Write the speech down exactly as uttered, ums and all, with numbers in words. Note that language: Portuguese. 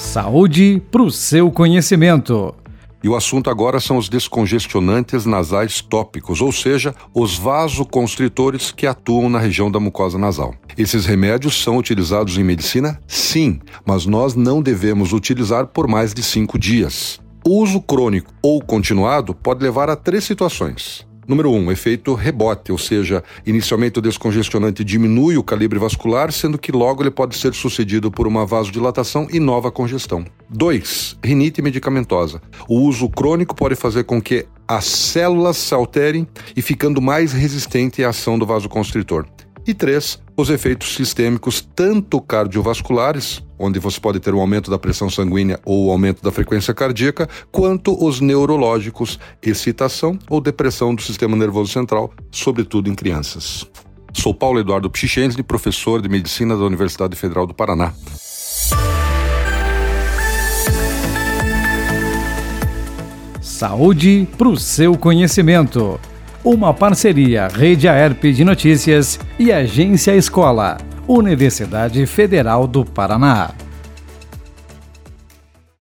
Saúde para o seu conhecimento. E o assunto agora são os descongestionantes nasais tópicos, ou seja, os vasoconstritores que atuam na região da mucosa nasal. Esses remédios são utilizados em medicina? Sim, mas nós não devemos utilizar por mais de cinco dias. O uso crônico ou continuado pode levar a três situações. Número um, efeito rebote, ou seja, inicialmente o descongestionante diminui o calibre vascular, sendo que logo ele pode ser sucedido por uma vasodilatação e nova congestão. dois, rinite medicamentosa. O uso crônico pode fazer com que as células se alterem e ficando mais resistente à ação do vasoconstritor. E três, os efeitos sistêmicos, tanto cardiovasculares, onde você pode ter um aumento da pressão sanguínea ou aumento da frequência cardíaca, quanto os neurológicos, excitação ou depressão do sistema nervoso central, sobretudo em crianças. Sou Paulo Eduardo Pichichensky, professor de Medicina da Universidade Federal do Paraná. Saúde para o seu conhecimento. Uma parceria Rede Aerp de Notícias e Agência Escola, Universidade Federal do Paraná.